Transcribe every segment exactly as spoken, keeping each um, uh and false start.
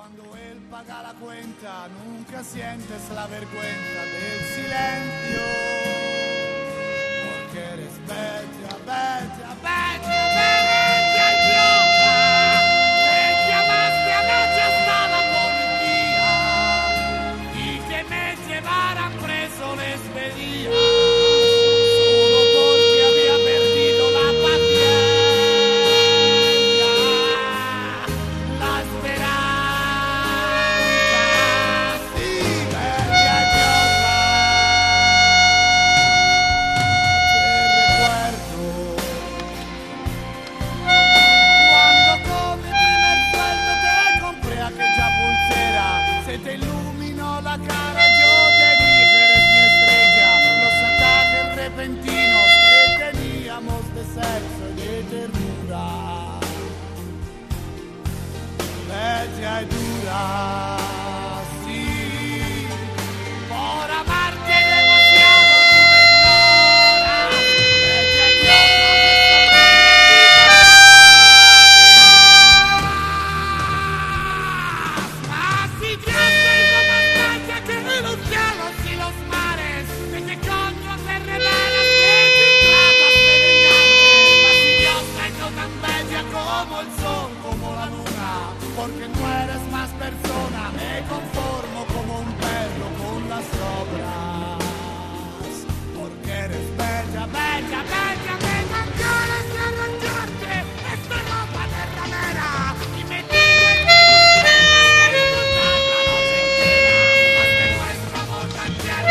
Cuando él paga la cuenta, nunca sientes la vergüenza del silencio. Porque eres bella, bella, bella, bella, idiota. Que llamaste anoche hasta la policía y que me llevaran preso les pedía. Solo porque había perdido la paciencia, la esperanza. Sí, bella idiota. Te recuerdo cuando con mi primer sueldo te compré aquella pulsera. Se te iluminó la cara, yo te dije eres mi estrella. Los ataques repentinos que teníamos de sexo y de ternura, bella y dura, sí, por amarte demasiado tú me ignoras, bella idiota, más si ya tengo más magia que los cielos y los mares, ¿de qué coño te revelas que te tratas de vengarte? Más idiota y no tan bella como el sol, como la luna, porque no eres más persona, me conformo como un perro con las obras, porque eres bella, bella, bella, bella, quieres arrancarte esta ropa de ramera y me digo en mi disfrutar la noche entera, más de nuestro amor tan tierno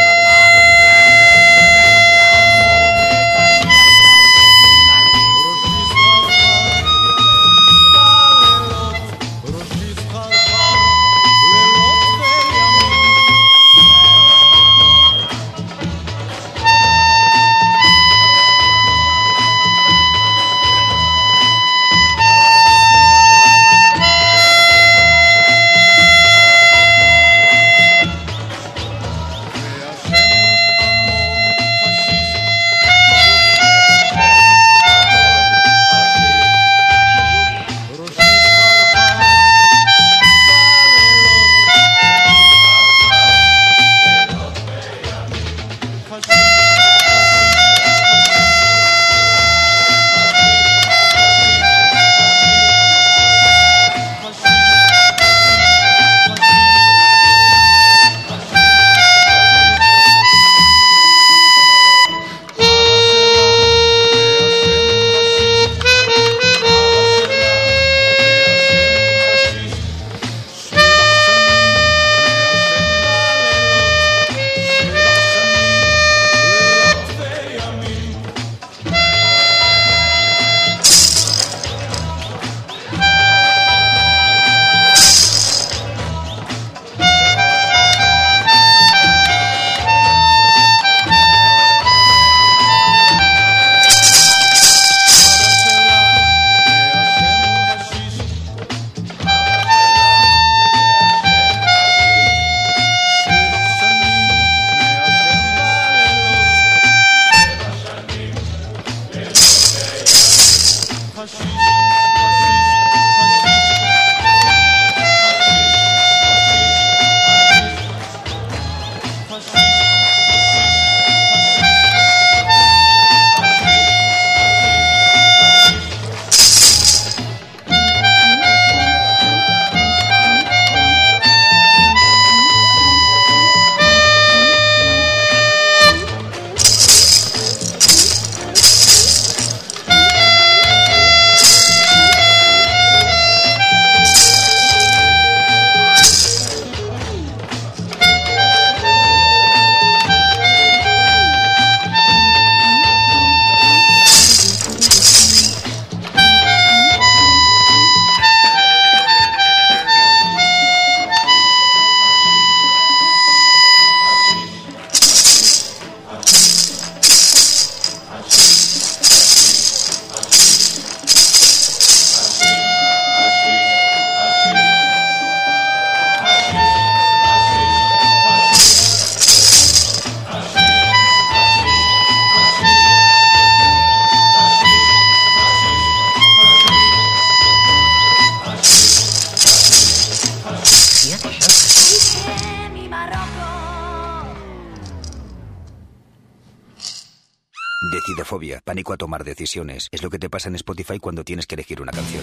Decidofobia, pánico a tomar decisiones. Es lo que te pasa en Spotify cuando tienes que elegir una canción.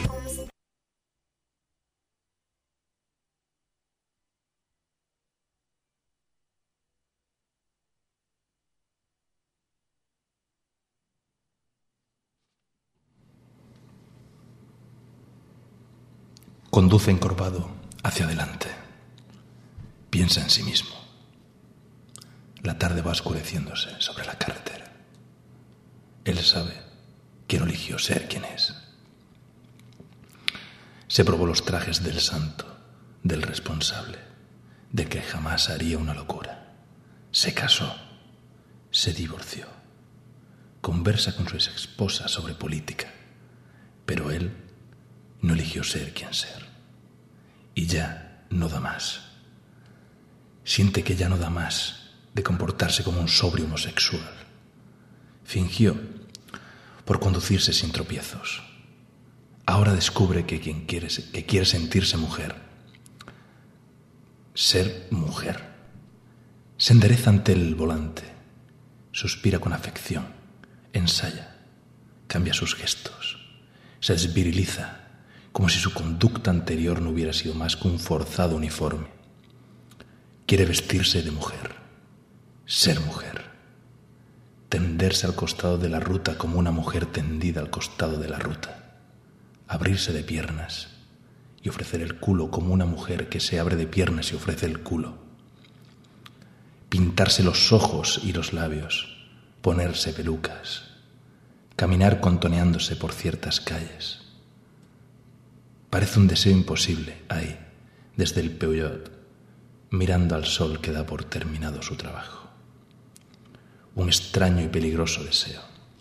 Conduce encorvado hacia adelante. Piensa en sí mismo. La tarde va oscureciéndose sobre la carretera. Él sabe que no eligió ser quien es. Se probó los trajes del santo, del responsable, de que jamás haría una locura. Se casó, se divorció, conversa con su ex esposa sobre política, pero él no eligió ser quien ser. Y ya no da más. Siente que ya no da más de comportarse como un sobrio homosexual. Fingió por conducirse sin tropiezos. Ahora descubre que quien quiere, que quiere sentirse mujer, ser mujer, se endereza ante el volante, suspira con afección, ensaya, cambia sus gestos, se desviriliza como si su conducta anterior no hubiera sido más que un forzado uniforme. Quiere vestirse de mujer, ser mujer, tenderse al costado de la ruta como una mujer tendida al costado de la ruta, abrirse de piernas y ofrecer el culo como una mujer que se abre de piernas y ofrece el culo, pintarse los ojos y los labios, ponerse pelucas, caminar contoneándose por ciertas calles. Parece un deseo imposible ahí, desde el Peugeot, mirando al sol que da por terminado su trabajo. Un extraño y peligroso deseo.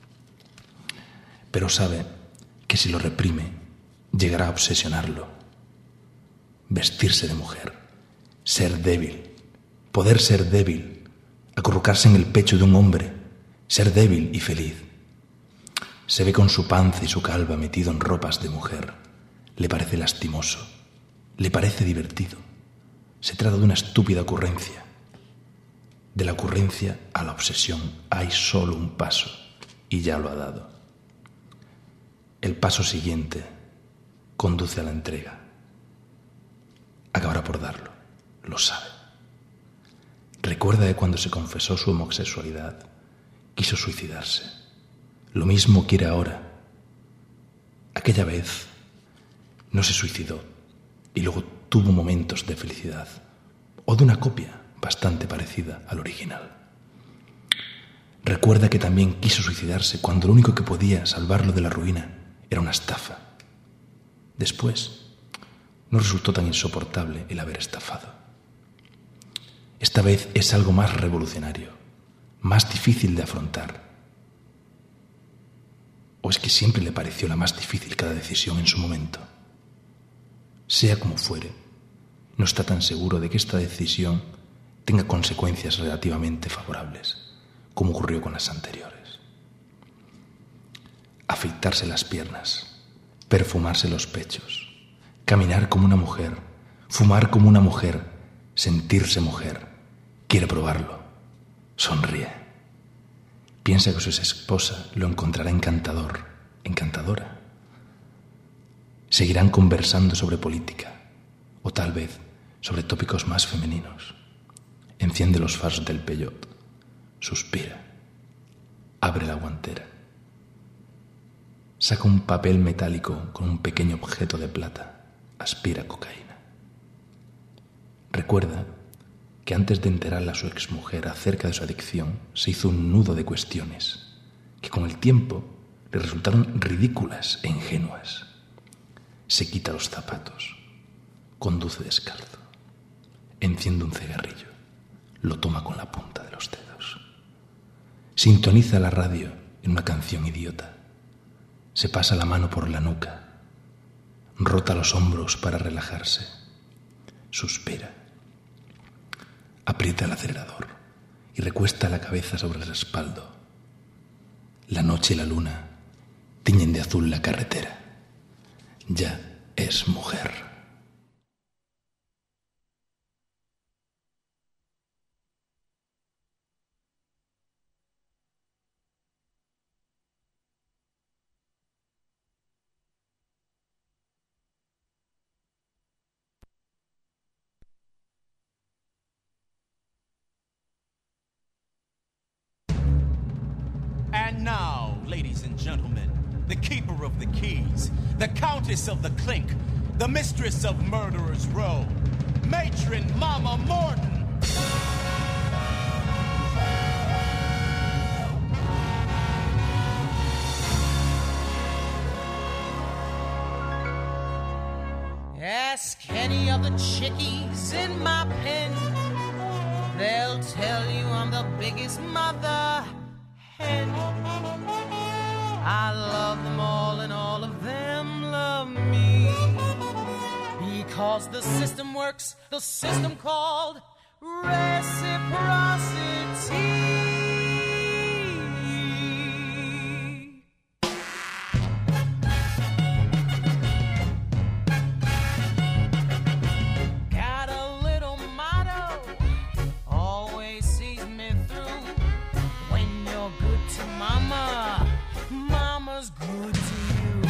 Pero sabe que si lo reprime, llegará a obsesionarlo. Vestirse de mujer, ser débil, poder ser débil, acurrucarse en el pecho de un hombre, ser débil y feliz. Se ve con su panza y su calva metido en ropas de mujer. Le parece lastimoso, le parece divertido. Se trata de una estúpida ocurrencia. De la ocurrencia a la obsesión hay solo un paso, y ya lo ha dado. El paso siguiente conduce a la entrega. Acabará por darlo, lo sabe. Recuerda que cuando se confesó su homosexualidad, quiso suicidarse. Lo mismo quiere ahora. Aquella vez no se suicidó y luego tuvo momentos de felicidad, o de una copia bastante parecida al original. Recuerda que también quiso suicidarse cuando lo único que podía salvarlo de la ruina era una estafa. Después, no resultó tan insoportable el haber estafado. Esta vez es algo más revolucionario, más difícil de afrontar. ¿O es que siempre le pareció la más difícil cada decisión en su momento? Sea como fuere, no está tan seguro de que esta decisión tenga consecuencias relativamente favorables, como ocurrió con las anteriores. Afeitarse las piernas, perfumarse los pechos, caminar como una mujer, fumar como una mujer, sentirse mujer. Quiere probarlo. Sonríe. Piensa que su esposa lo encontrará encantador, encantadora. Seguirán conversando sobre política, o tal vez sobre tópicos más femeninos. Enciende los faros del Peugeot, suspira, abre la guantera, saca un papel metálico con un pequeño objeto de plata, aspira cocaína. Recuerda que antes de enterarle a su exmujer acerca de su adicción, se hizo un nudo de cuestiones que con el tiempo le resultaron ridículas e ingenuas. Se quita los zapatos, conduce descalzo, enciende un cigarrillo, lo toma con la punta de los dedos. Sintoniza la radio en una canción idiota. Se pasa la mano por la nuca, rota los hombros para relajarse, suspira. Aprieta el acelerador y recuesta la cabeza sobre el respaldo. La noche y la luna tiñen de azul la carretera. Ya es mujer. And now, ladies and gentlemen, the keeper of the keys, the countess of the clink, the mistress of Murderer's Row, Matron Mama Morton. Ask any of the chickies in my pen. They'll tell you I'm the biggest mother hen. I love them all and all of them love me. Because the system works, the system called reciprocity. Mama, mama's good to you.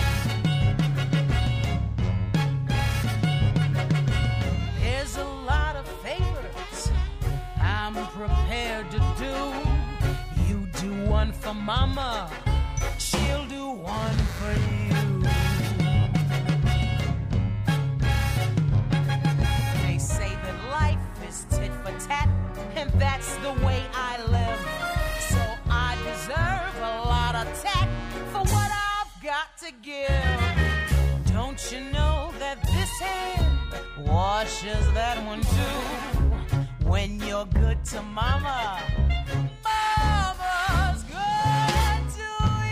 There's a lot of favors I'm prepared to do. You do one for mama, she'll do one for you. They say that life is tit for tat, and that's the way I live. I deserve a lot of tact for what I've got to give. Don't you know that this hand washes that one too? When you're good to mama, mama's good to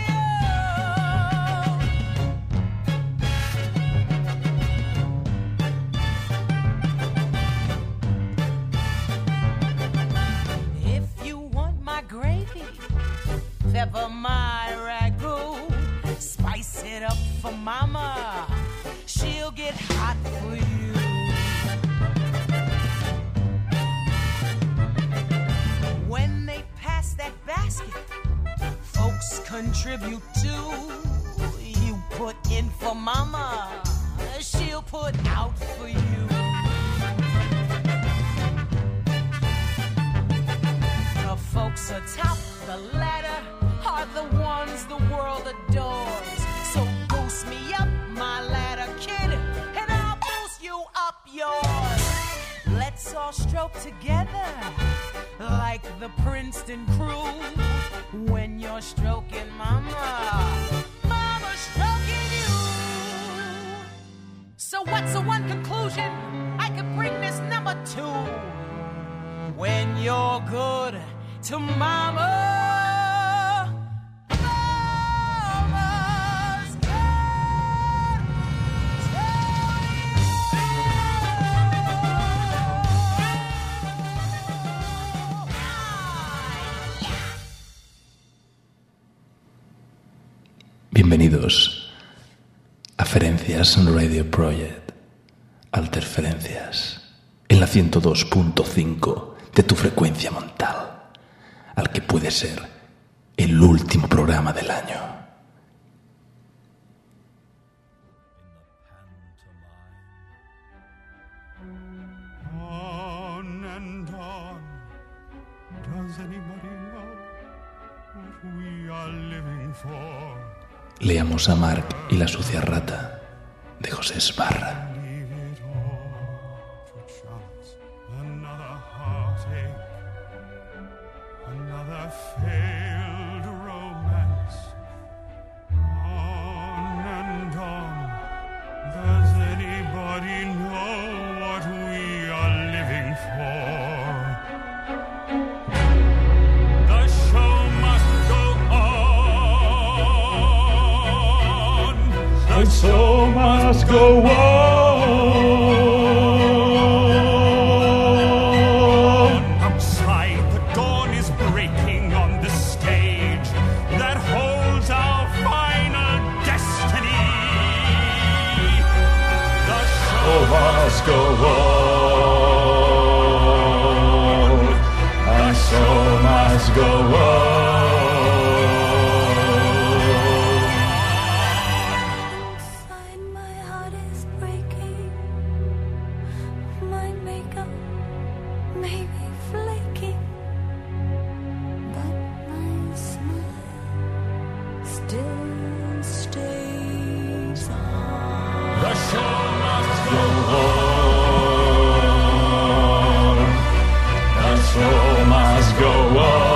you. If you want my gravy, pepper my ragu, spice it up for mama, she'll get hot for you. When they pass that basket, folks contribute too. You put in for mama, she'll put out for you. The folks atop the ladder are the ones the world adores. So boost me up my ladder, kid, and I'll boost you up yours. Let's all stroke together like the Princeton crew. When you're stroking mama, mama's stroking you. So what's the one conclusion I could bring this number to? When you're good to mama, bienvenidos a Ferencias Radio Project, Alterferencias, en la ciento dos punto cinco de tu frecuencia mental, al que puede ser el último programa del año. On and on. Does anybody know what we are living for? Leamos a Mark y la sucia rata, de José Esbarra. Another heartache, another failed romance. On and on. Does anybody know what we are living for? The show must go on. The show must go on. Outside, the dawn is breaking on the stage that holds our final destiny. The show must go on. The show must go on. Inside my heart is breaking. My makeup may be flaking, but my smile go on. The show must go on.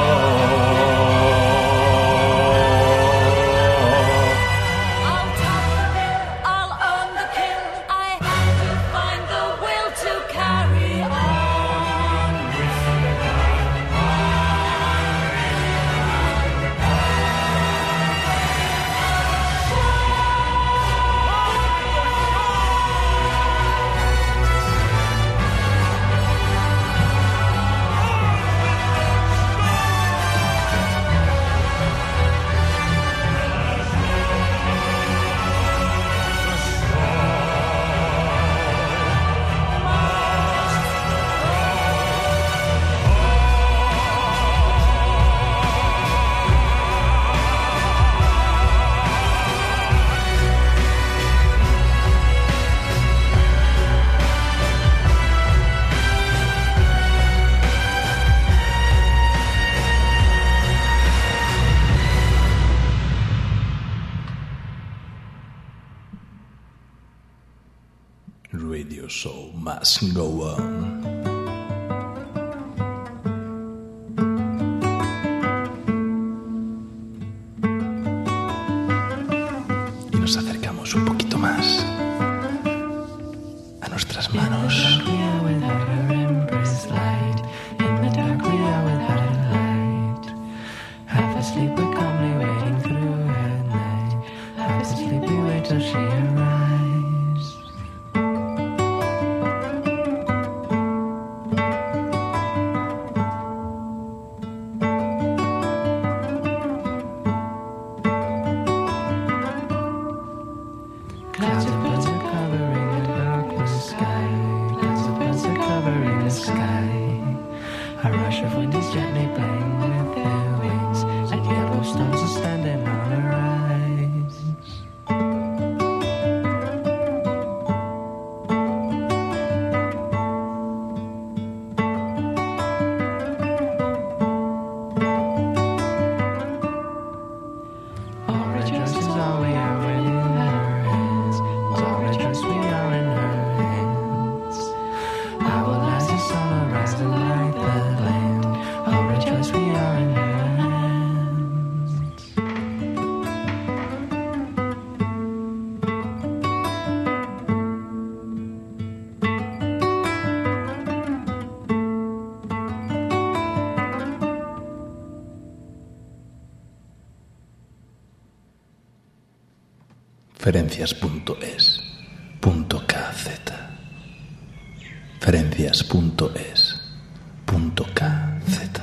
I'll top the bill, I'll earn the kill. I have to find the will to carry on. Radio show must go on. Y nos acercamos un poquito más a nuestras manos. Ferencias punto es punto k z Ferencias punto es punto k z.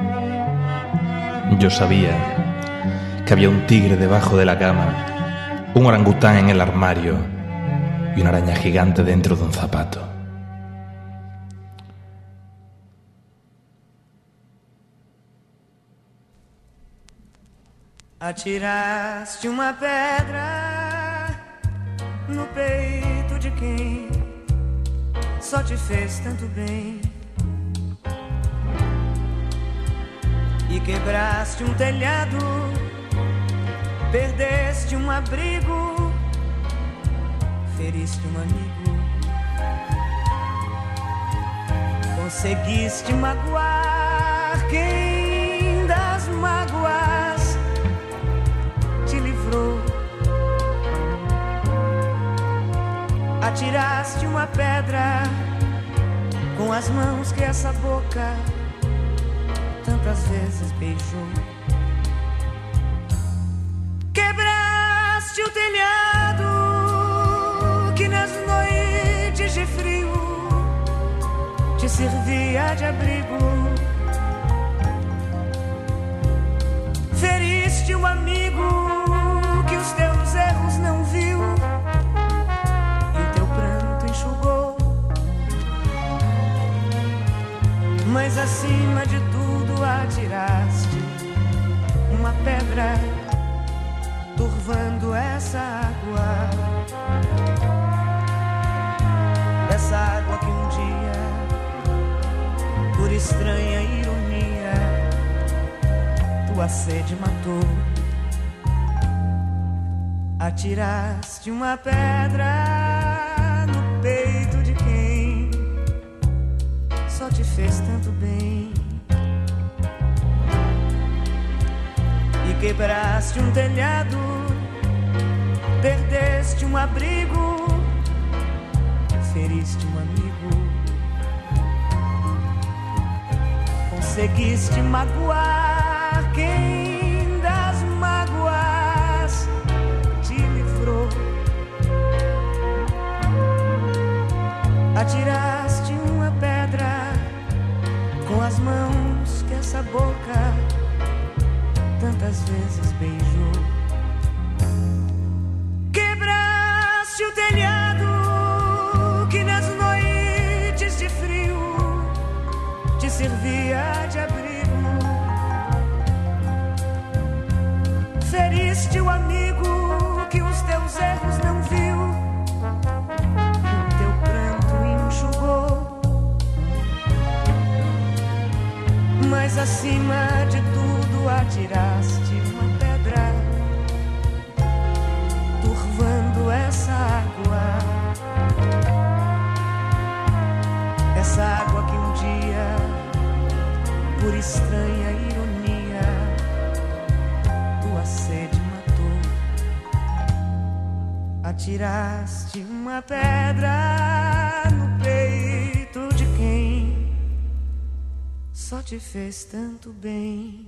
Yo sabía que había un tigre debajo de la cama un orangután en el armario y una araña gigante dentro de un zapato. Atiraste uma pedra no peito de quem só te fez tanto bem e quebraste um telhado, perdeste um abrigo, feriste um amigo, conseguiste magoar quem das mágoas te livrou. Atiraste uma pedra com as mãos que essa boca tantas vezes beijou. Quebraste o telhado que nas noites de frio te servia de abrigo. Feriste um amigo que os teus erros não viu e o teu pranto enxugou. Mas acima de tudo atiraste uma pedra turvando essa água, essa água que um dia, por estranha ironia, tua sede matou. Atiraste uma pedra no peito de quem só te fez tanto bem e quebraste um telhado, perdeste um abrigo, feriste um amigo, conseguiste magoar quem das mágoas te livrou. Atiraste uma pedra com as mãos que essa boca tantas vezes beijou. Quebraste o telhado que nas noites de frio te servia de abrigo. Feriste o amigo que os teus erros não viu e o teu pranto enxugou. Mas acima de tudo atiraste uma pedra turvando essa água, essa água que um dia, por estranha ironia, tua sede matou. Atiraste uma pedra no peito de quem só te fez tanto bem.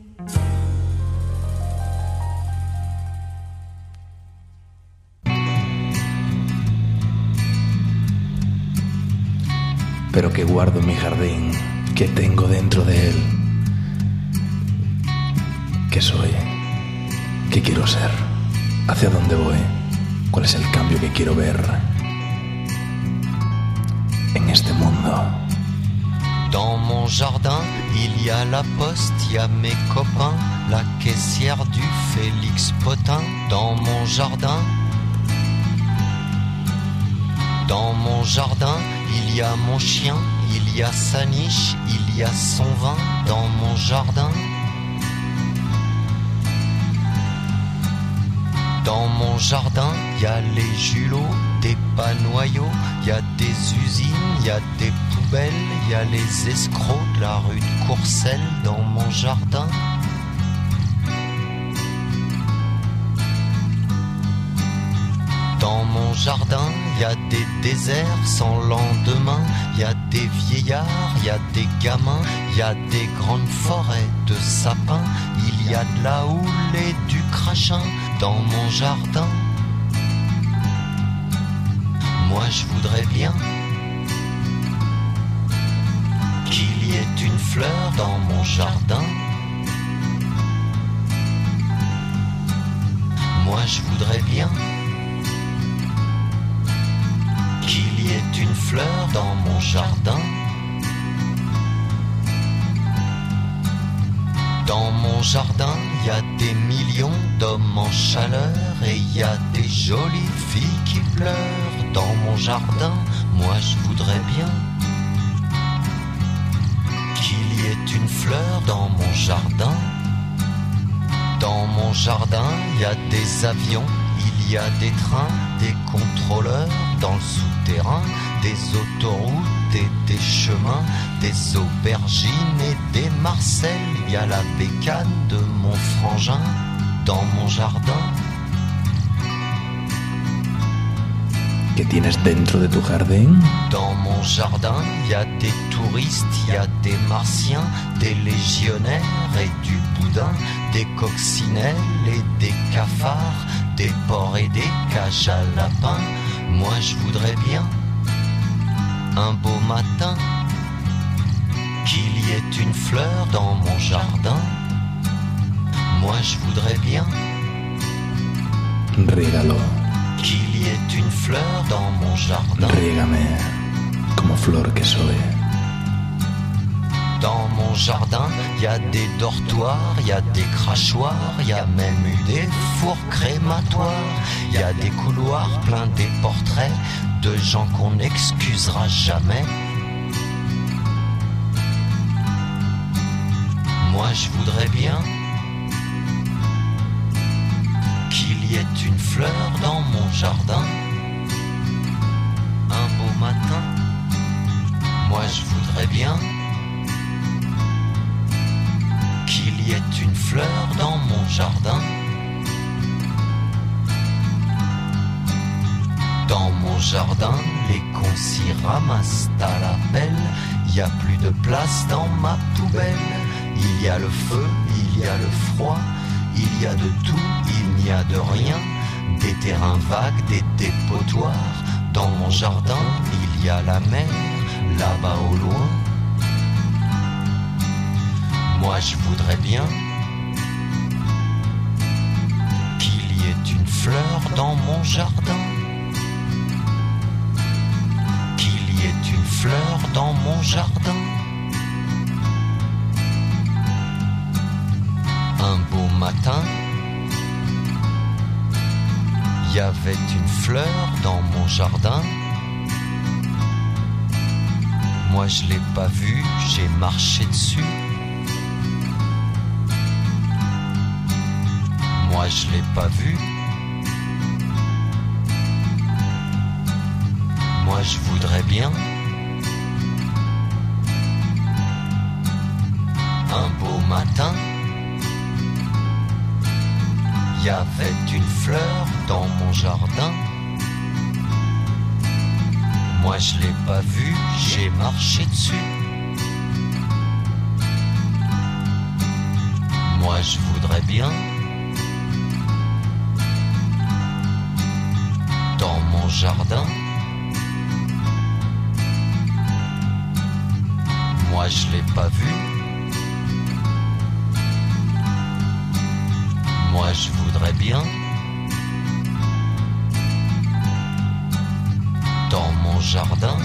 Pero que guardo en mi jardín, que tengo dentro de él. ¿Qué soy? ¿Qué quiero ser? ¿Hacia dónde voy? ¿Cuál es el cambio que quiero ver en este mundo? Dans mon jardin, il y a la poste, il y a mes copains, la caissière du Félix Potin. Dans mon jardin, dans mon jardin, il y a mon chien, il y a sa niche, il y a son vin. Dans mon jardin, dans mon jardin, il y a les julots, des panoyaux, il y a des usines, il y a des poubelles, il y a les escrocs de la rue de Courcelles. Dans mon jardin, dans mon jardin, il y a des déserts sans lendemain, il y a des vieillards, il y a des gamins, il y a des grandes forêts de sapins, il y a de la houle et du crachin. Dans mon jardin, moi je voudrais bien qu'il y ait une fleur dans mon jardin. Moi je voudrais bien fleur dans mon jardin. Dans mon jardin, y a des millions d'hommes en chaleur et y a des jolies filles qui pleurent. Dans mon jardin, moi je voudrais bien qu'il y ait une fleur dans mon jardin. Dans mon jardin, y a des avions, il y a des trains, des contrôleurs dans le souterrain, des autoroutes et des chemins, des aubergines et des Marcel. Il y a la bécane de mon frangin dans mon jardin. ¿Qué tienes dentro de tu jardín? Dans mon jardin, il y a des touristes, il y a des martiens, des légionnaires et du boudin, des coccinelles et des cafards, des porcs et des cages à lapins. Moi je voudrais bien, un beau matin, qu'il y ait une fleur dans mon jardin. Moi je voudrais bien, Riégalo, qu'il y ait une fleur dans mon jardin. riégame, como flor que soy. Dans mon jardin, y a des dortoirs, y a des crachoirs, y a même eu des fours crématoires. Y a des couloirs pleins des portraits de gens qu'on n'excusera jamais. Moi je voudrais bien qu'il y ait une fleur dans mon jardin. Un beau matin, moi je voudrais bien qu'il y ait une fleur dans mon jardin. Dans mon jardin, les cons s'y ramassent à la pelle. Y a plus de place dans ma poubelle. Il y a le feu, il y a le froid, il y a de tout, il n'y a de rien. Des terrains vagues, des dépotoirs. Dans mon jardin, il y a la mer, là-bas au loin. Moi je voudrais bien qu'il y ait une fleur dans mon jardin. Qu'il y ait une fleur dans mon jardin. Un beau matin, il y avait une fleur dans mon jardin. Moi je l'ai pas vue, j'ai marché dessus. Moi je l'ai pas vue. Moi je voudrais bien un beau matin. Il y avait une fleur dans mon jardin. Moi je l'ai pas vue, j'ai marché dessus. Moi je voudrais bien dans mon jardin. Moi je l'ai pas vue. Moi je voudrais bien dans mon jardin.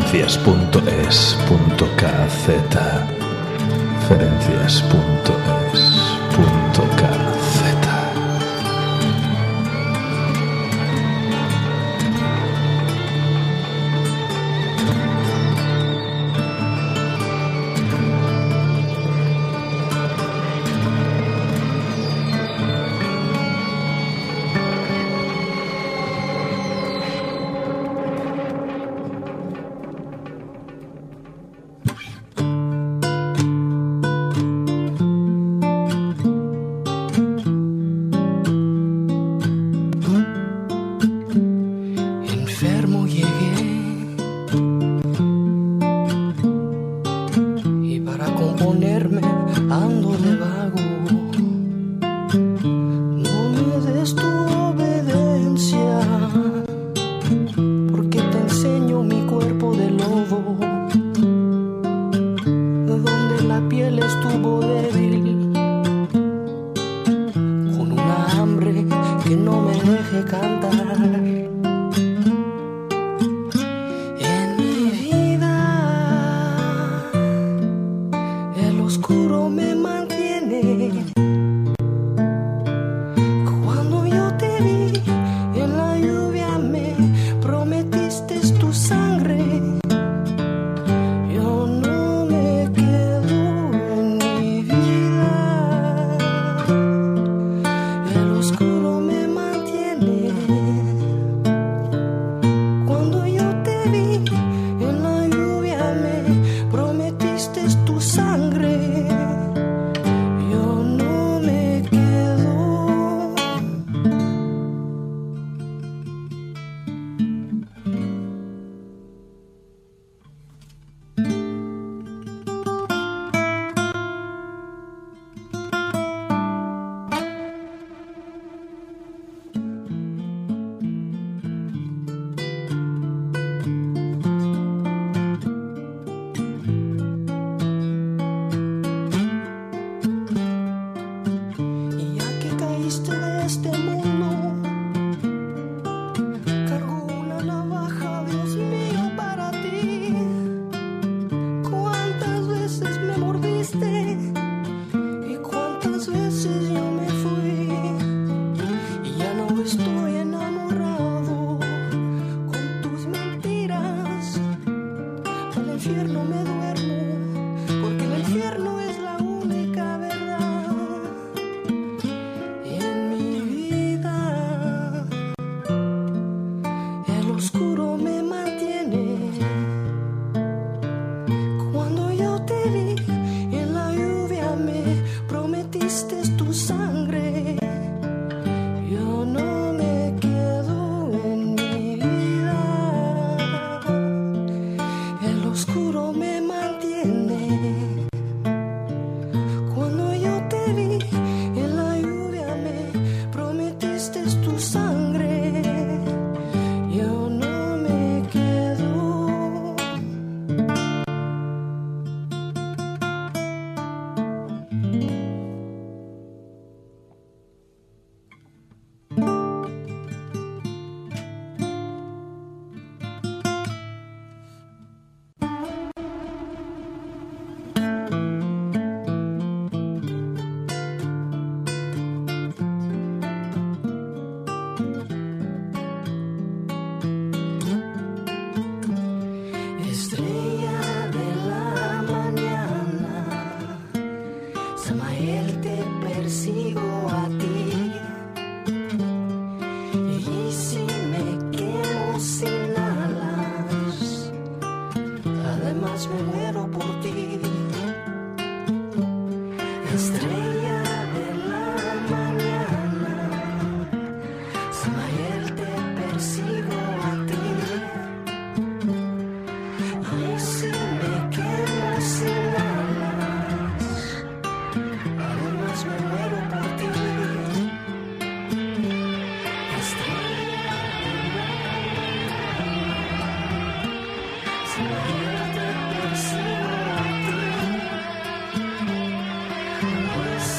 Ferencias punto es punto k z. Ferencias punto es punto k z. Pues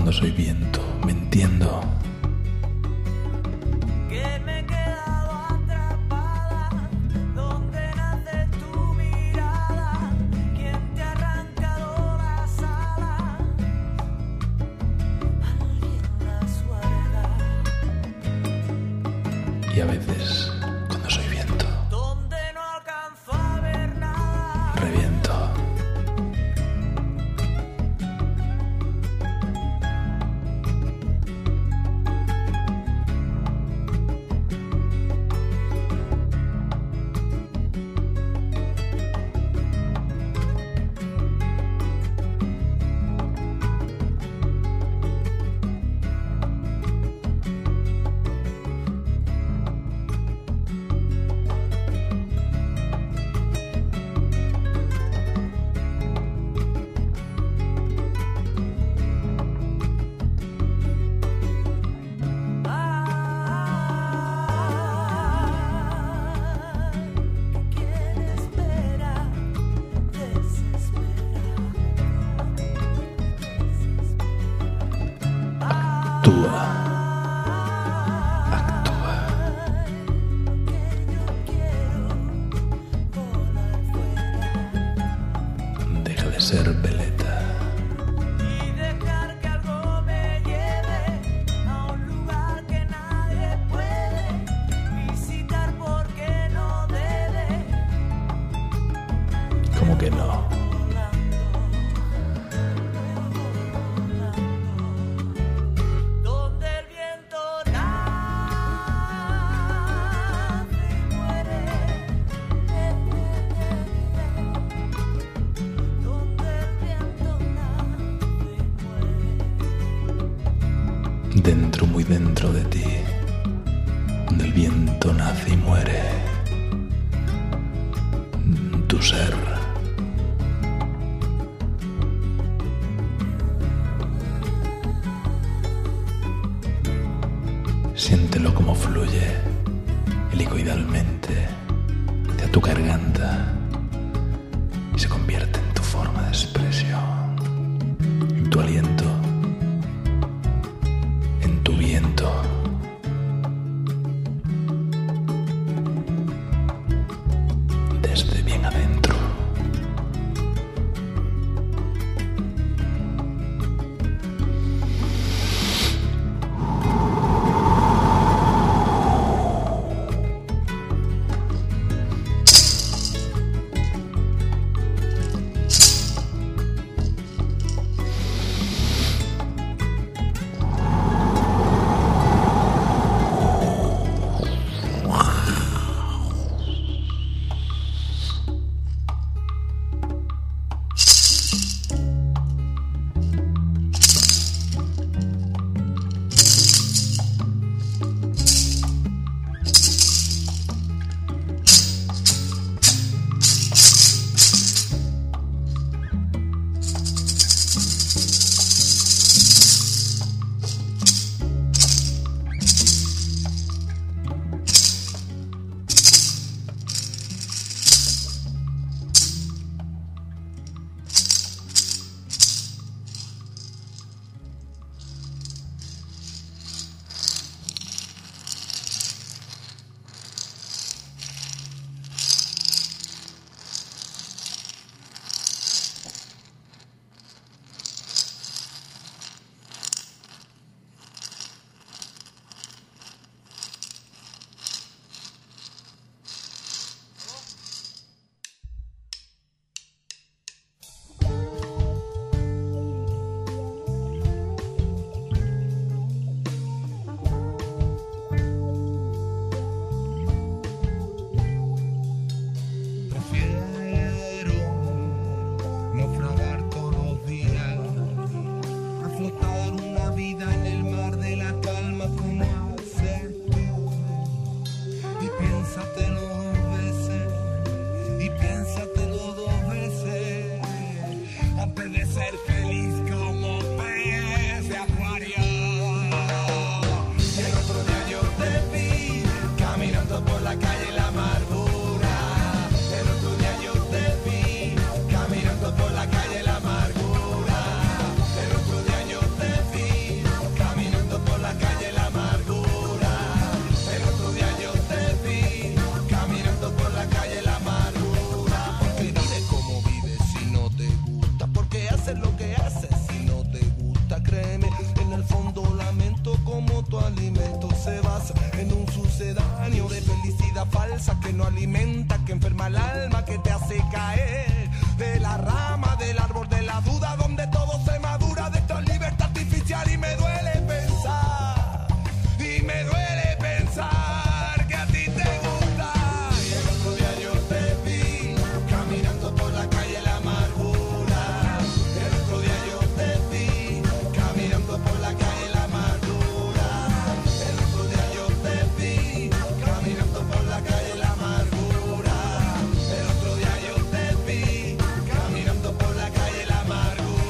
cuando soy viento, me entiendo. Que me he quedado atrapada donde nace tu mirada. ¿Quién te ha arrancado las alas? Alguien las guarda. Y a veces, cuando soy viento, Donde no alcanzo a ver nada. reviento. ¿Quién espera? Desespera. Actúa. Actúa. Que yo quiero volar fuera Deja de ser veleta. y dejar que algo me lleve a un lugar que nadie puede visitar porque no debe. Como que no. Donde el viento nace y muere. Donde el viento nace y muere. Dentro, muy dentro de ti, donde el viento nace y muere. Tu ser. Siéntelo como fluye helicoidalmente hacia tu garganta y se convierte en tu forma de expresión, en tu aliento, en tu viento. Desde bien adentro. falsa que no alimenta, que enferma el alma, que te hace caer de la rama, del árbol de la duda, donde todo se madura. De esta libertad artificial y me duele pensar, y me duele pensar que a ti te gusta. Y el otro día yo te vi caminando por la calle La Amargura. El otro día yo te vi caminando por la calle La Amargura. El otro día yo te vi caminando por la calle La Amargura. El otro día yo te vi caminando por la calle La Amargura.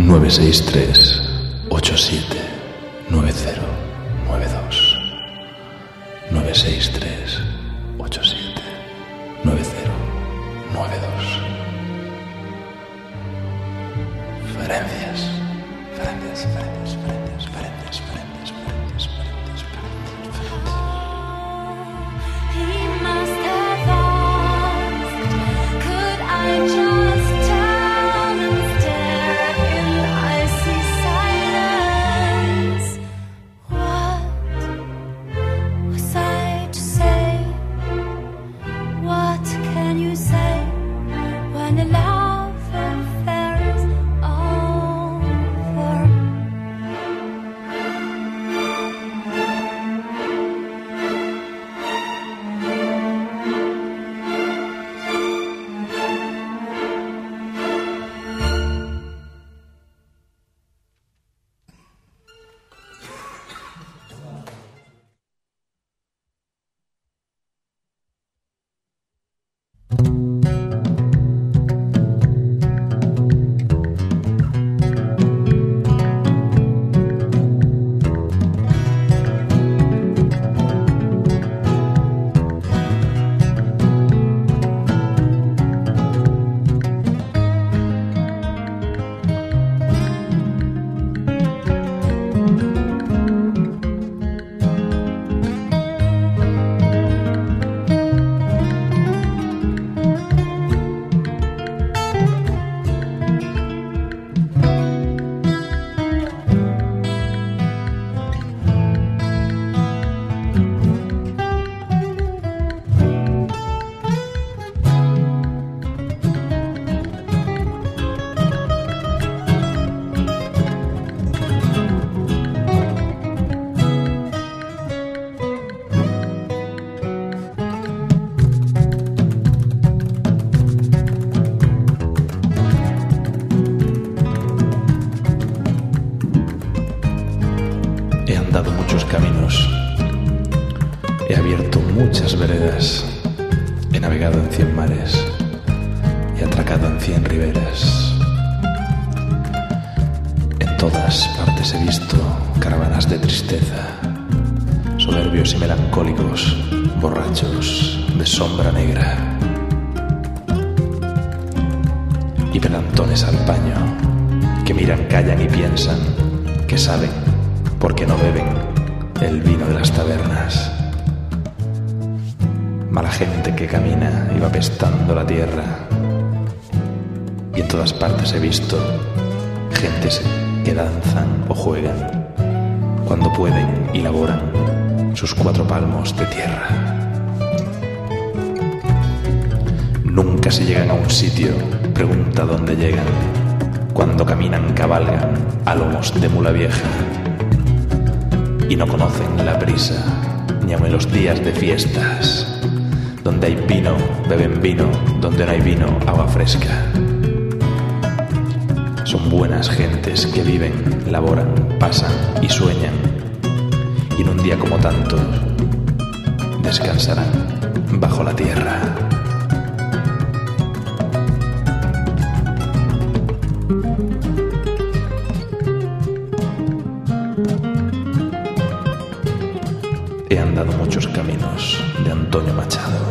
nueve seis tres, ocho siete, nueve cero nueve dos. nueve seis tres, ocho siete, nueve cero nueve dos. Ferencias, Ferencias, Ferencias, Ferencias, Ferencias, Ferencias, Ferencias, Ferencias, Ferencias. He must have asked, could I just turn and stare in icy silence? What was I to say? What can you say when a love affair is over? He andado muchos caminos, he abierto muchas veredas, he navegado en cien mares, he atracado en cien riberas. En todas partes he visto caravanas de tristeza, soberbios y melancólicos, borrachos de sombra negra, y pedantones al paño, que miran, callan y piensan, que saben porque no beben el vino de las tabernas. Mala gente que camina y va apestando la tierra. Y en todas partes he visto gentes que danzan o juegan cuando pueden y laboran sus cuatro palmos de tierra. Nunca se llegan a un sitio, pregunta dónde llegan. Cuando caminan, cabalgan a lomos de mula vieja. Y no conocen la prisa, ni aun en los días de fiestas. Donde hay vino, beben vino, donde no hay vino, agua fresca. Son buenas gentes que viven, laboran, pasan y sueñan. Y en un día como tantos, descansarán bajo la tierra. He andado muchos caminos, de Antonio Machado.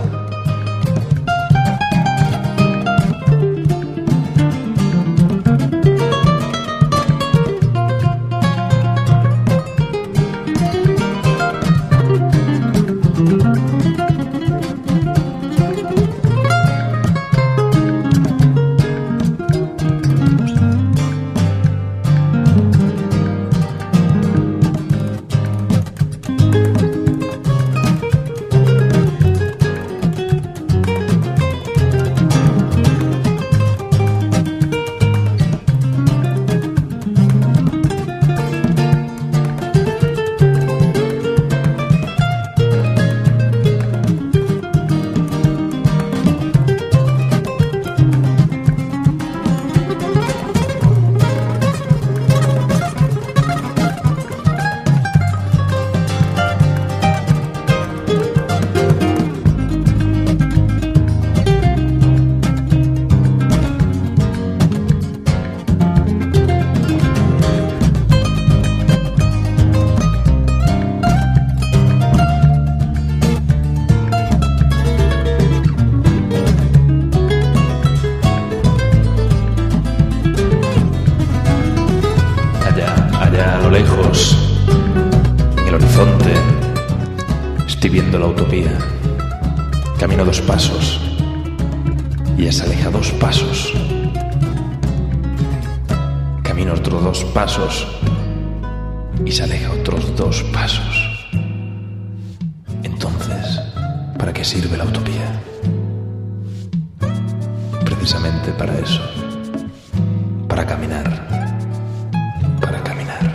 sirve la utopía. Camino dos pasos y se aleja dos pasos. Camino otros dos pasos y se aleja otros dos pasos. Entonces, ¿para qué sirve la utopía? Precisamente para eso. Para caminar. Para caminar.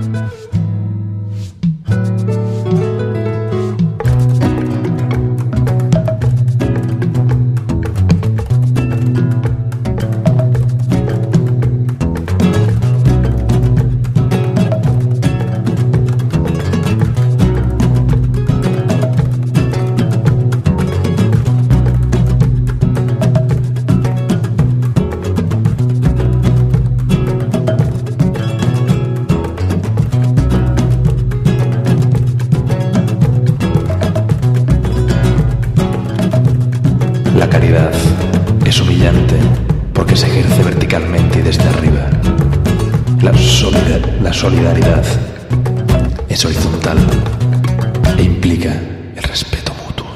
La caridad es humillante porque se ejerce verticalmente y desde arriba. La, solida- la solidaridad es horizontal e implica el respeto mutuo.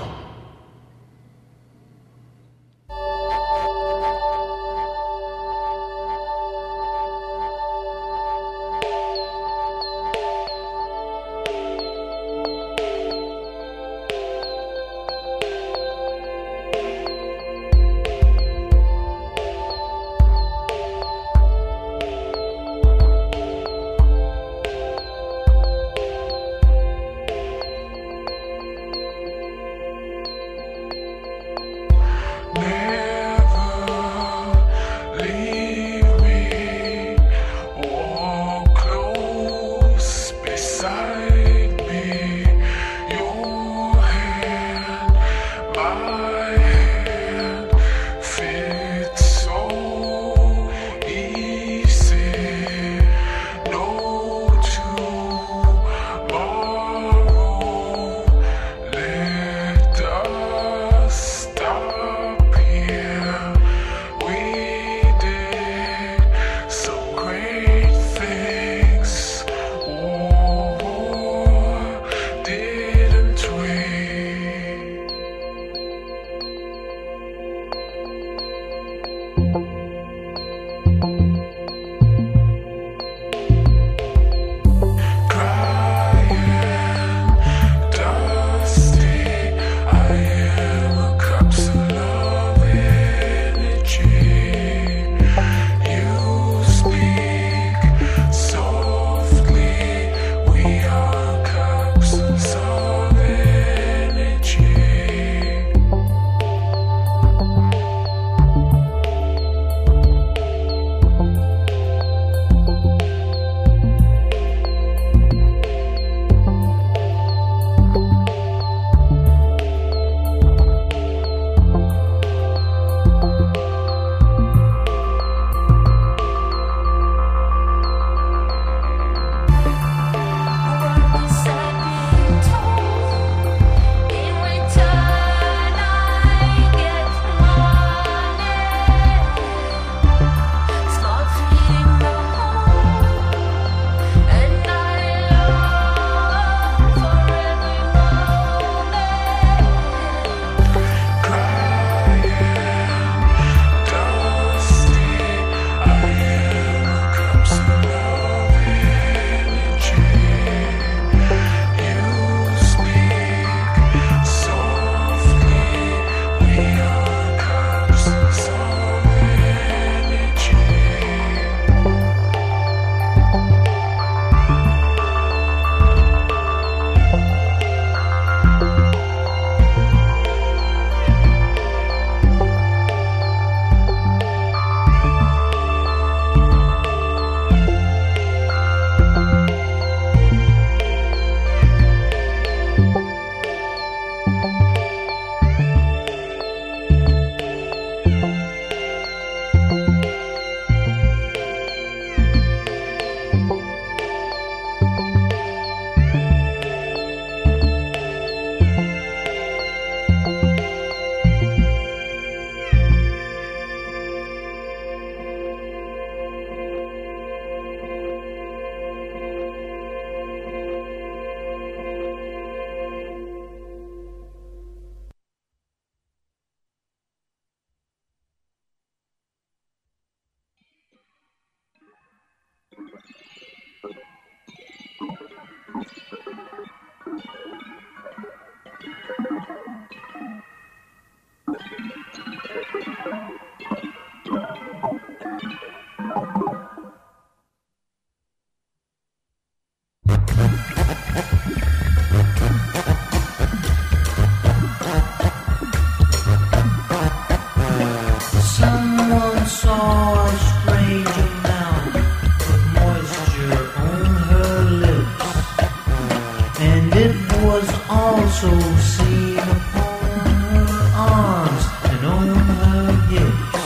Someone saw a strange amount of moisture on her lips, and it was also seen upon her arms and on her hips.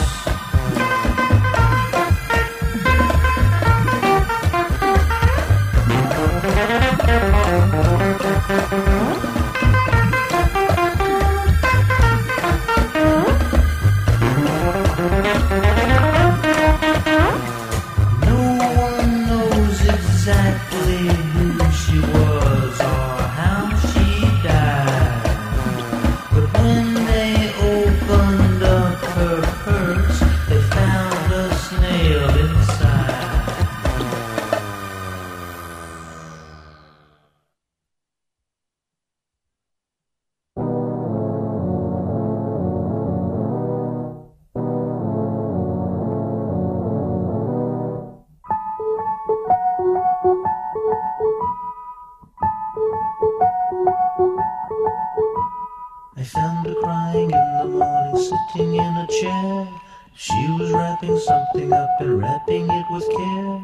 I found her crying in the morning, sitting in a chair. She was wrapping something up and wrapping it with care.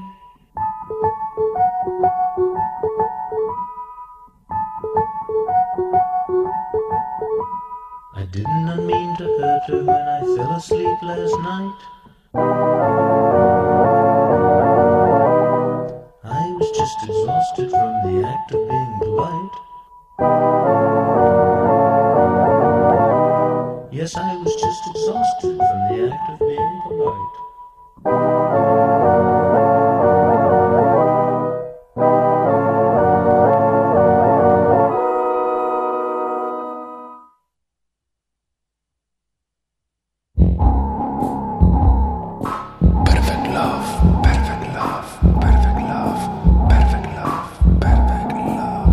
I did not mean to hurt her when I fell asleep last night. I was just exhausted from the act of being polite. Yes, I was just exhausted from the act of being polite. Perfect love, perfect love, perfect love, perfect love, perfect love.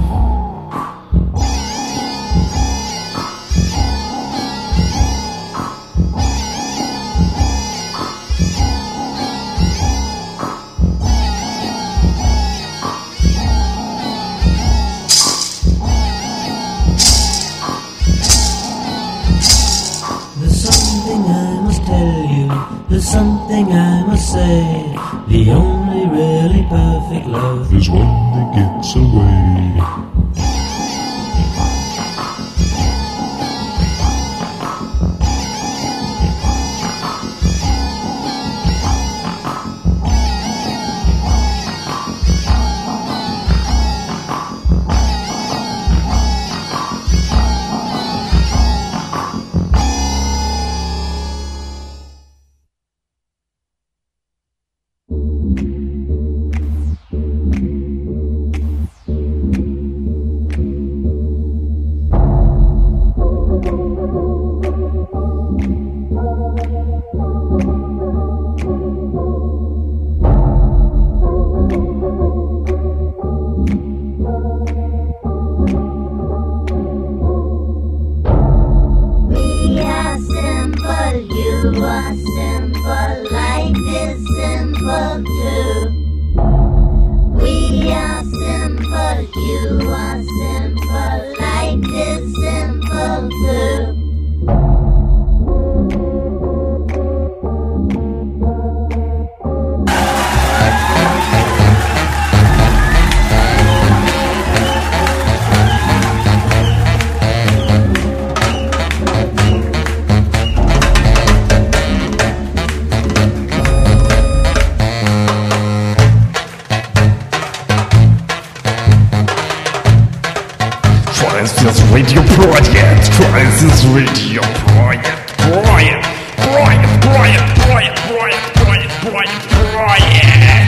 There's something I must tell you, there's something I must say. The only really perfect love There's one that gets away. We are simple, you are simple, life is simple too. We are simple, you are simple, life is simple too. Crisis Radio Project, Crisis Radio Project, Project, Project, Project, Project, Project, Project, Project, Project.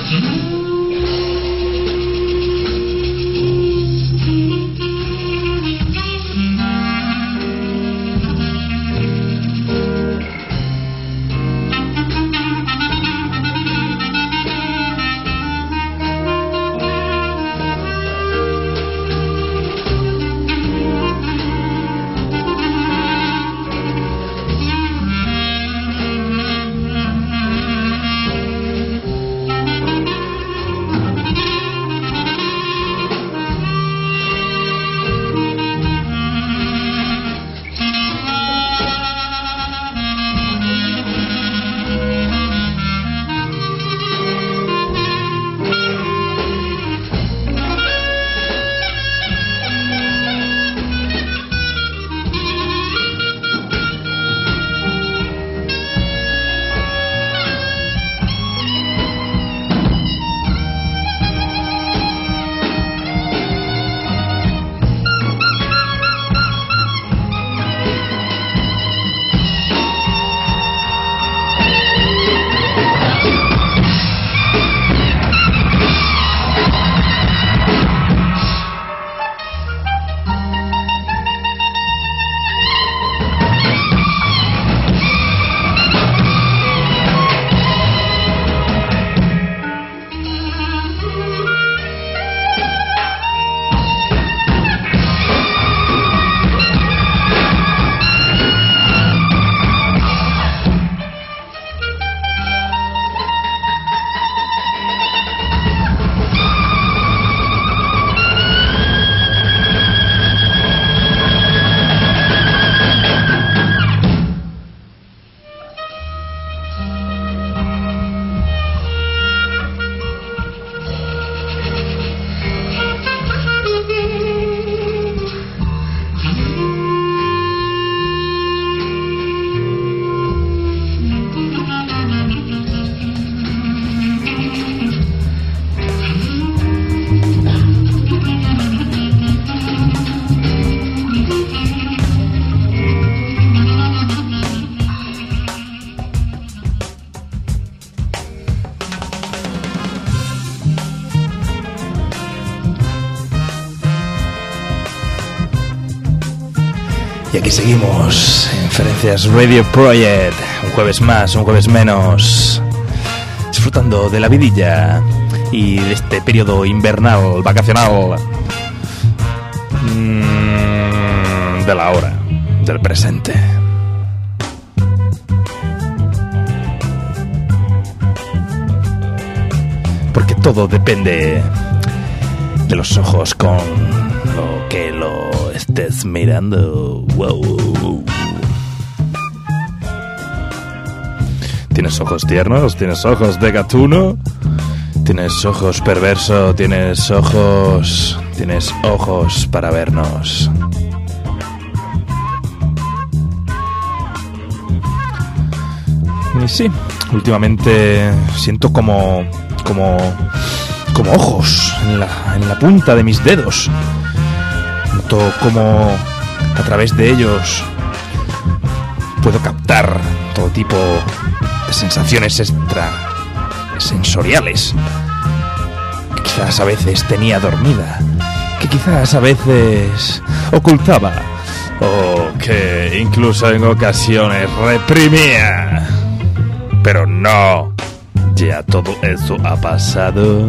Y aquí seguimos en Ferencias Radio Project, un jueves más, un jueves menos, disfrutando de la vidilla y de este periodo invernal, vacacional, mmm, de la hora, del presente. Porque todo depende de los ojos con lo que lo estés mirando. Wow. ¿Tienes ojos tiernos? ¿Tienes ojos de gatuno? ¿Tienes ojos perverso? ¿Tienes ojos? ¿Tienes ojos para vernos? Y sí, últimamente siento como como como ojos en la, en la punta de mis dedos. Noto como a través de ellos puedo captar todo tipo de sensaciones extrasensoriales que quizás a veces tenía dormida, que quizás a veces ocultaba o que incluso en ocasiones reprimía. Pero no, ya todo eso ha pasado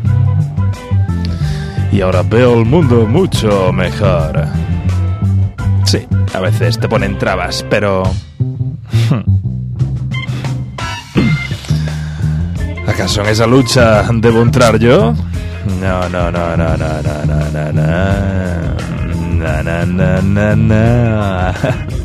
y ahora veo el mundo mucho mejor. Sí, a veces te ponen trabas, pero... ¿acaso en esa lucha debo entrar yo? No, no, no, no, no, no, no, no, no, no, no, no, no.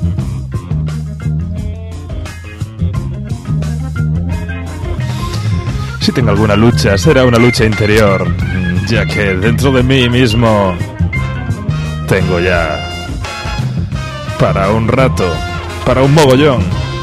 Si tengo alguna lucha, será una lucha interior, ya que dentro de mí mismo tengo ya para un rato, para un mogollón.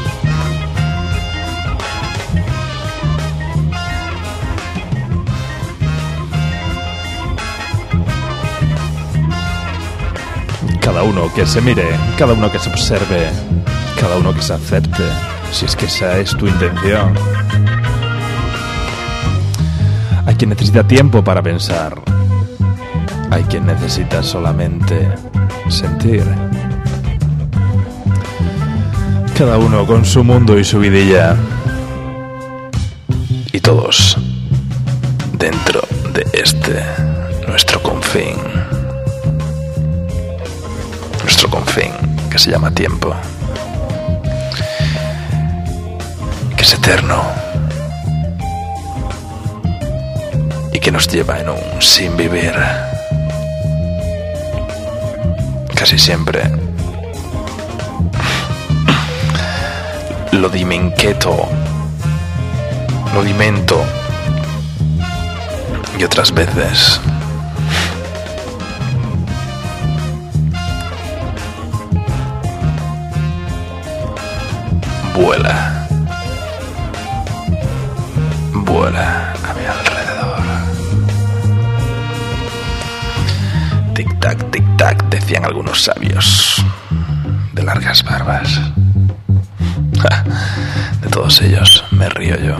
Cada uno que se mire, cada uno que se observe, cada uno que se acepte, si es que esa es tu intención. Hay quien necesita tiempo para pensar. Hay quien necesita solamente sentir. Cada uno con su mundo y su vidilla. Y todos dentro de este, nuestro confín. Nuestro confín, que se llama tiempo. Que es eterno. Y que nos lleva en un sin vivir. Casi siempre lo dimenqueto, lo dimento, y otras veces vuela, vuela a mi alrededor. Tic-tac, tic-tac, decían algunos sabios de largas barbas. De todos ellos me río yo.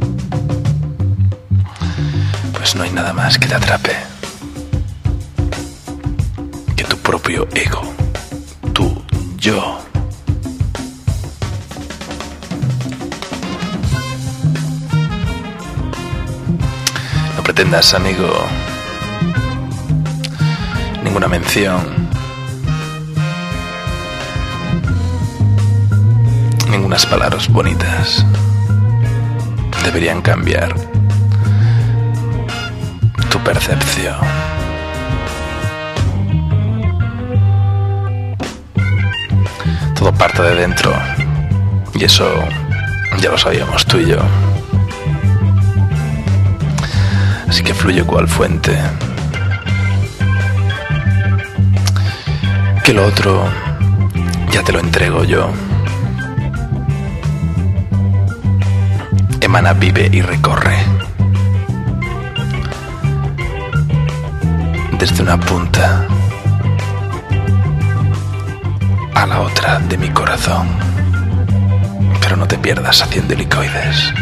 Pues no hay nada más que te atrape que tu propio ego, tu yo. No pretendas, amigo, ninguna mención, ningunas palabras bonitas deberían cambiar tu percepción. Todo parte de dentro, y eso ya lo sabíamos tú y yo. Así que fluye cual fuente. Que lo otro ya te lo entrego yo. Emana, vive y recorre. Desde una punta a la otra de mi corazón. Pero no te pierdas haciendo helicoides.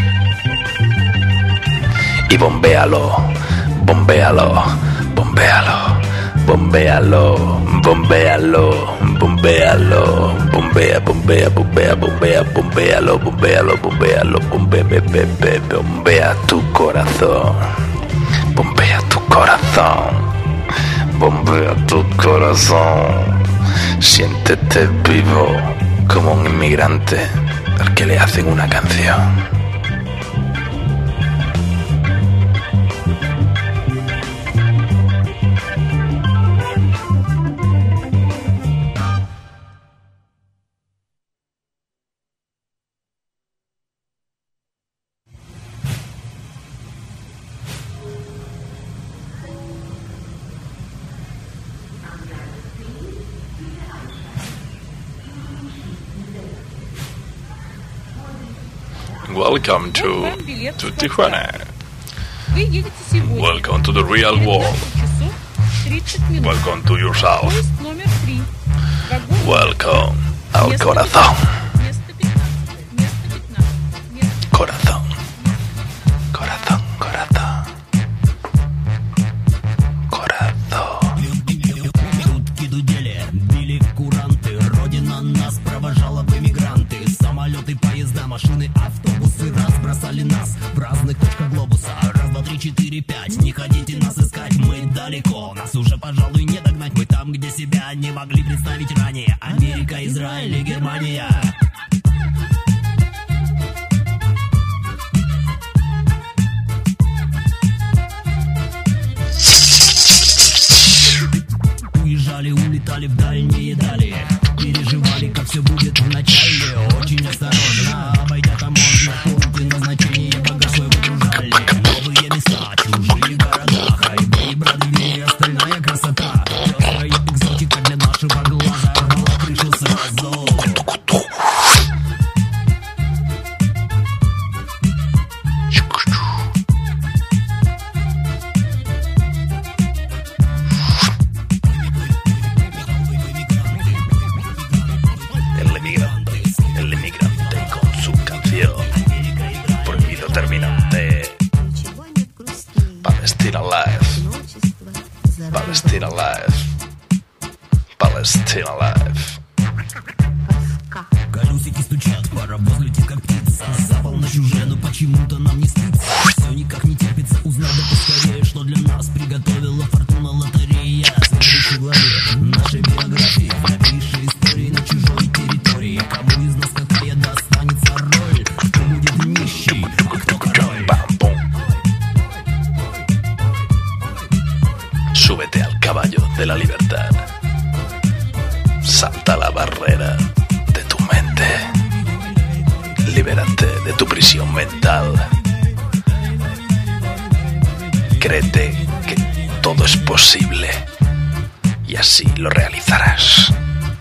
Y bombéalo, bombéalo, bombéalo, bombéalo, bombéalo, bombéalo, bombea, bombea, bombea, bombea, bombéalo, bombéalo, bombéalo, bombea, bombea, bombea tu corazón, bombea tu corazón. Bombea tu corazón. Siéntete vivo como un inmigrante al que le hacen una canción. Welcome to, to Tijuana. Welcome to the real world. Welcome to your south. Welcome al corazón. Corazón. Corazón, corazón. Corazón. Шутки дудели, били куранты. Родина нас провожала в эмигранты. Самолеты, поезда, машины, автобусы разбросали нас в разных точках глобуса. Раз, два, три, четыре, пять. Не ходите нас искать, мы далеко. Нас уже, пожалуй, не догнать. Мы там, где себя не могли представить ранее. Америка, Израиль и Германия. Уезжали, улетали в дальние дали. Переживали, как все будет в начале. Очень осторожно, обойдя таможню. Пункты назначения багаж выгружали. Новые места, чужие города. Хайвей, Бродвей, остальная красота. Пестрая экзотика для нашего глаза. Рвала крышу сразу. Palestine alive. Palestine alive. Palestine alive. Колесики стучат, паровоз летит как птица. За полночь уже, но почему-то нам не спится. Все никак не терпится узнать, да поскорее, что для нас приготовила фортуна лотерея. Следующей главе нашей биографии напиши истории на чужой территории. Кому из нас какая достанется роль? Кто будет нищий, а кто король? Súbete al caballo de la libertad. Salta la barrera de tu mente. Libérate de tu prisión mental. Créete que todo es posible y así lo realizarás.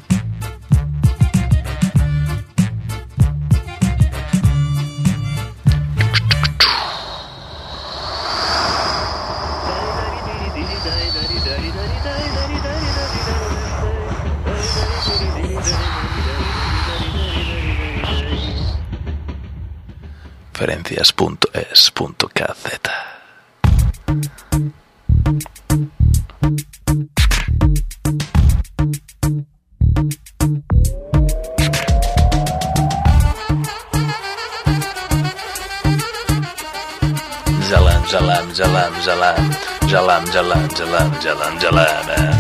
Ferencias punto es punto k z. Jalan, jalan, jalan, jalan, jalan, jalan, jalan, jalan, jalan.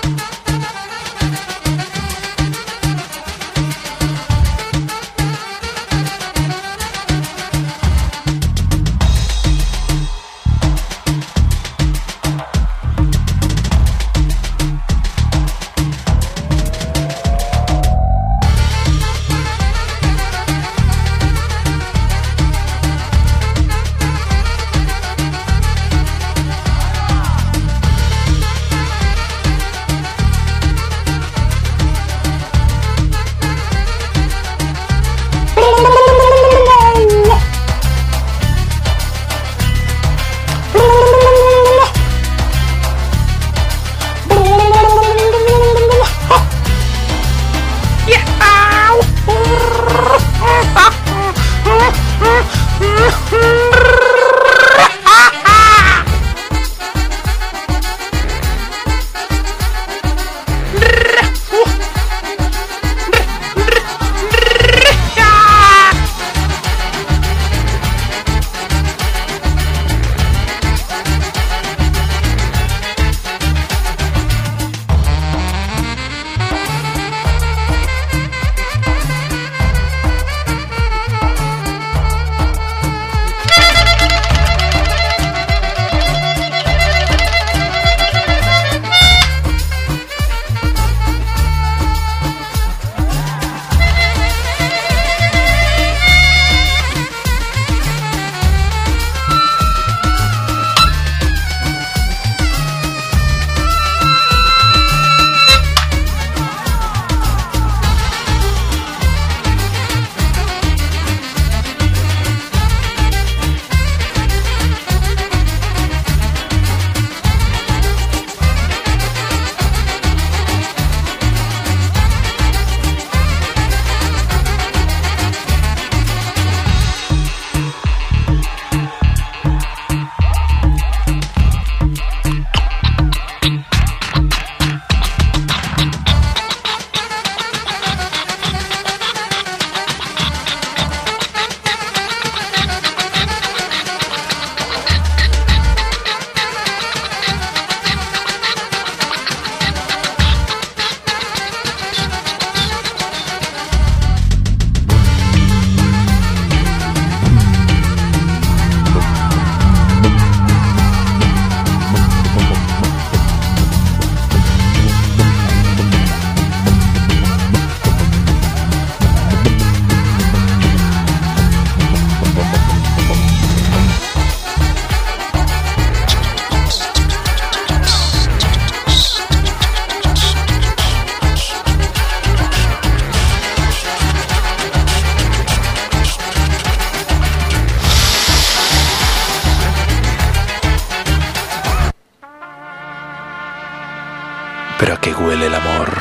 Pero ¿a qué huele el amor?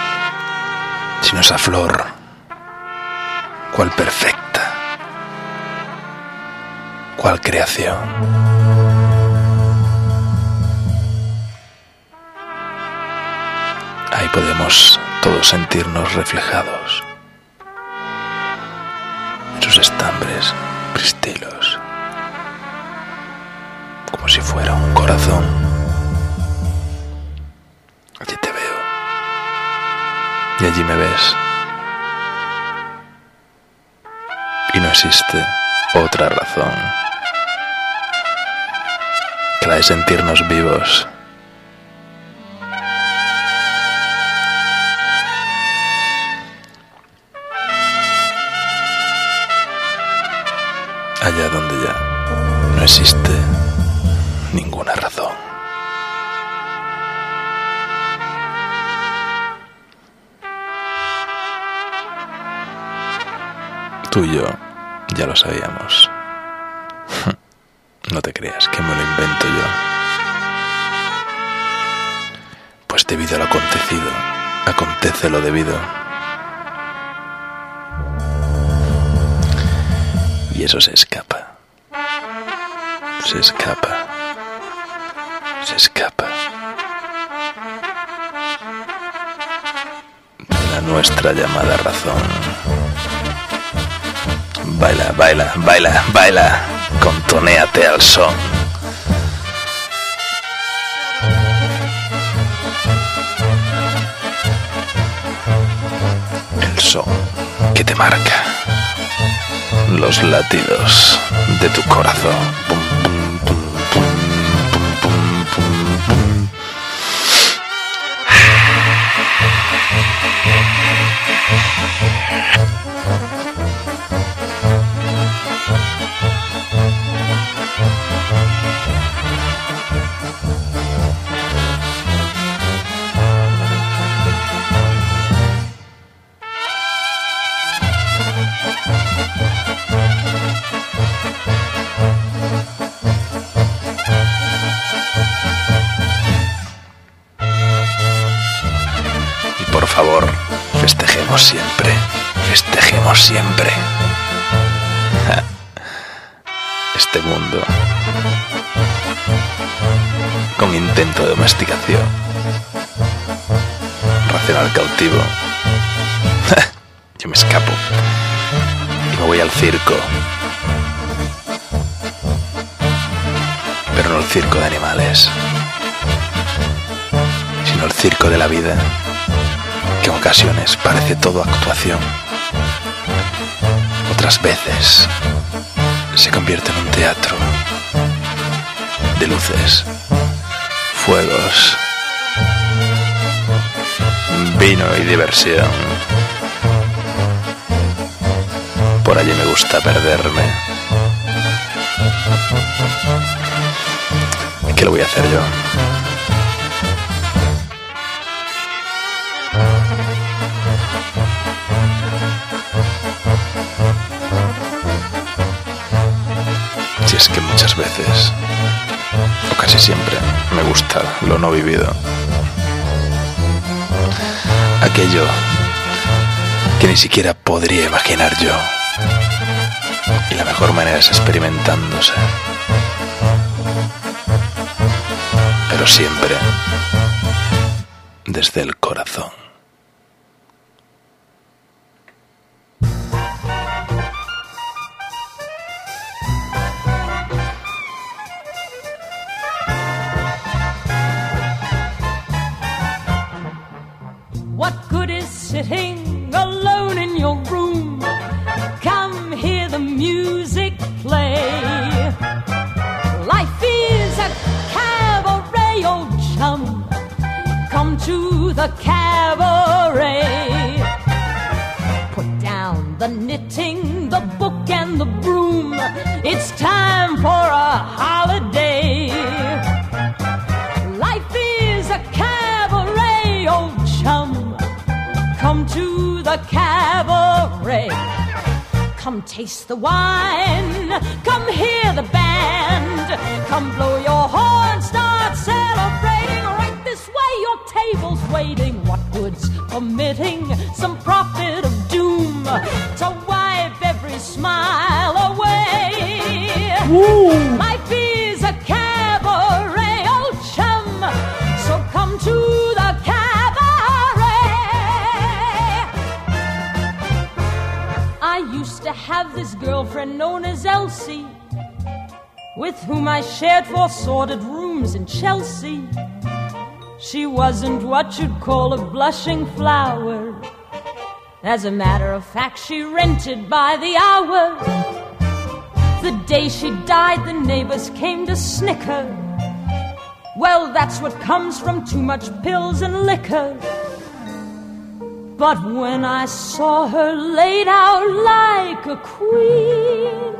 Si no es a flor, cuál perfecta, cuál creación. podemos todos sentirnos reflejados en sus estambres pristilos, como si fuera un corazón. Allí te veo y allí me ves, y no existe otra razón que la de sentirnos vivos. Allá donde ya no existe ninguna razón. Tú y yo ya lo sabíamos. No te creas que me lo invento yo. Pues debido a lo acontecido, acontece lo debido. Y eso se escapa. Se escapa. Se escapa de la nuestra llamada razón. Baila, baila, baila, baila, contonéate al son. El son que te marca los latidos de tu corazón. Pum, pum, pum, pum, pum, pum, pum, pum. Por favor, festejemos siempre, festejemos siempre. Este mundo con intento de domesticación, racional cautivo. Yo me escapo y me voy al circo, pero no el circo de animales, sino el circo de la vida, que en ocasiones parece todo actuación, otras veces se convierte en un teatro de luces, fuegos, vino y diversión. Por allí me gusta perderme. ¿Qué lo voy a hacer yo? Si es que muchas veces, o casi siempre, me gusta lo no vivido. Aquello que ni siquiera podría imaginar yo. Y la mejor manera es experimentándose. Pero siempre desde el corazón. What good is sitting alone in your room? Come hear the music play. Life is a cabaret, old chum. Come to the cabaret. Put down the knitting, the book and the broom. It's time for a holiday. Life is a cabaret, old chum. Come to the cabaret. Come taste the wine. Come hear the band. Come blow your horn. Start celebrating. Right this way, your table's waiting. What good's permitting some prophet of doom to wipe every smile away? Woo. Life is a cabaret, old chum. So come to the cabaret. friend known as Elsie, with whom I shared four sordid rooms in Chelsea. She wasn't what you'd call a blushing flower. As a matter of fact, she rented by the hour. The day she died, the neighbors came to snicker. Well, that's what comes from too much pills and liquor. But when I saw her laid out like a queen,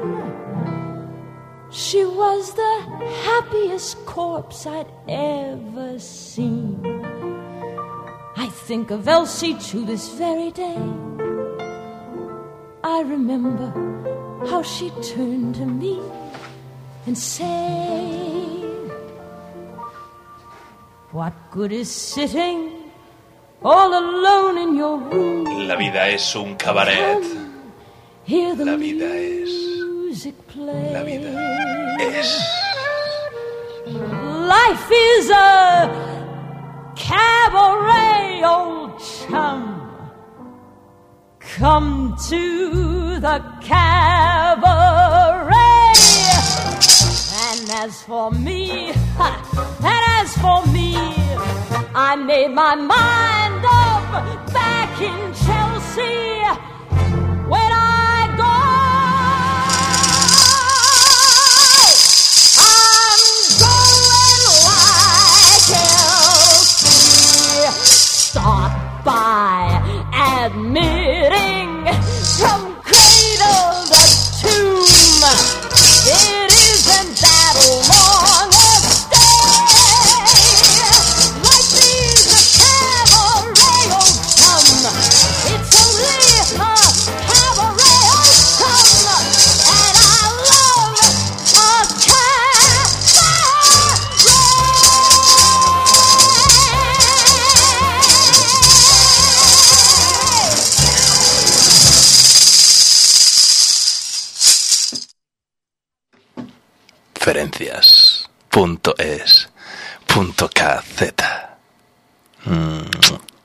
she was the happiest corpse I'd ever seen. I think of Elsie to this very day. I remember how she turned to me and said, what good is sitting all alone in your room? La vida es un cabaret. Hear the La vida es. music play. La vida es. Life is a cabaret, old chum. Come to the cabaret. And as for me, ha, and as for me, I made my mind up back in Chelsea. When I go, I'm going like Elsie. Start by admitting from cradle to tomb, it isn't that long a stay. Life is a cabaret, old chum. It's only a cabaret, old chum. And I love a Ferencias punto es punto kz. Mm.